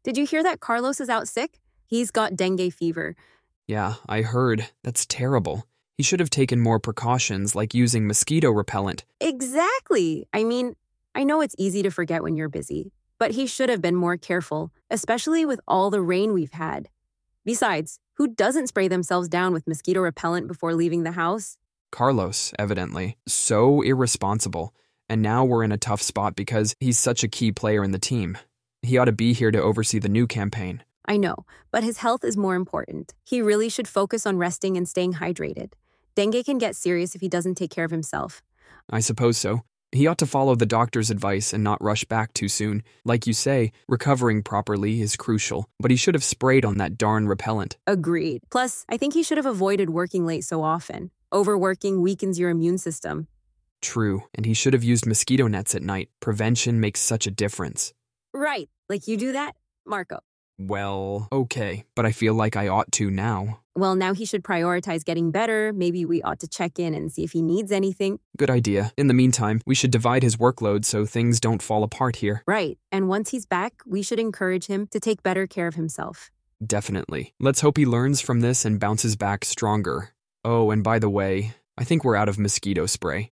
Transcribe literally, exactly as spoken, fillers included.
Did you hear that Carlos is out sick? He's got dengue fever. Yeah, I heard. That's terrible. He should have taken more precautions, like using mosquito repellent. Exactly. I mean, I know it's easy to forget when you're busy, but he should have been more careful, especially with all the rain we've had. Besides, who doesn't spray themselves down with mosquito repellent before leaving the house? Carlos, evidently. So irresponsible. And now we're in a tough spot because he's such a key player in the team. He ought to be here to oversee the new campaign. I know, but his health is more important. He really should focus on resting and staying hydrated. Dengue can get serious if he doesn't take care of himself. I suppose so. He ought to follow the doctor's advice and not rush back too soon. Like you say, recovering properly is crucial, but he should have sprayed on that darn repellent. Agreed. Plus, I think he should have avoided working late so often. Overworking weakens your immune system. True, and he should have used mosquito nets at night. Prevention makes such a difference. Right, like you do that, Marco. Well, okay, but I feel like I ought to now. Well, now he should prioritize getting better. Maybe we ought to check in and see if he needs anything. Good idea. In the meantime, we should divide his workload so things don't fall apart here. Right, and once he's back, we should encourage him to take better care of himself. Definitely. Let's hope he learns from this and bounces back stronger. Oh, and by the way, I think we're out of mosquito spray.